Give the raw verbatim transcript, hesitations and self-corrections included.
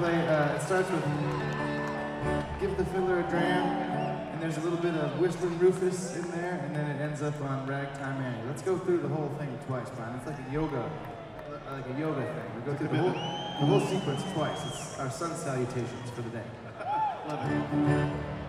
play, uh, it starts with Give the Fiddler a Dram, and there's a little bit of Whistling Rufus in there, and then it ends up on Ragtime Annie. Let's go through the whole thing twice, Brian. It's like a yoga, uh, like a yoga thing. We go through the whole, the whole sequence twice. It's our sun salutations for the day. Love it.